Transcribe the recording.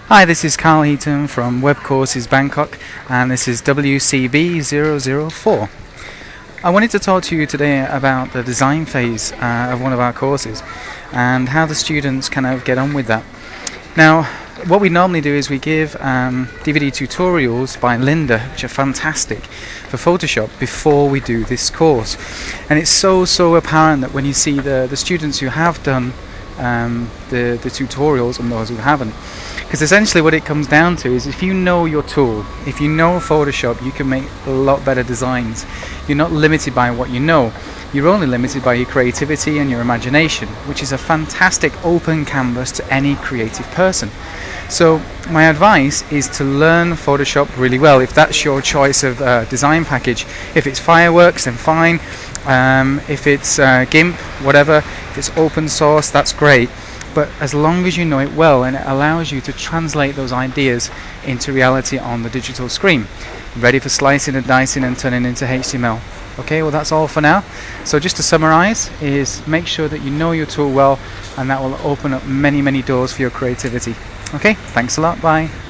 Hi, this is Carl Heaton from Web Courses Bangkok, and this is WCB004. I wanted to talk to you today about the design phase of one of our courses and how the students kind of get on with that. Now, what we normally do is we give DVD tutorials by Linda, which are fantastic for Photoshop, before we do this course. And it's so apparent that when you see the students who have done the tutorials and those who haven't, because essentially what it comes down to is if you know your tool, if you know Photoshop, you can make a lot better designs. You're not limited by what you know, you're only limited by your creativity and your imagination, which is a fantastic open canvas to any creative person. So my advice is to learn Photoshop really well, if that's your choice of design package. If it's Fireworks, then fine. If it's GIMP, whatever, if it's open source, that's great. But as long as you know it well and it allows you to translate those ideas into reality on the digital screen, ready for slicing and dicing and turning into HTML. Okay, well that's all for now. So just to summarize, is make sure that you know your tool well, and that will open up many doors for your creativity. Okay, thanks a lot, bye.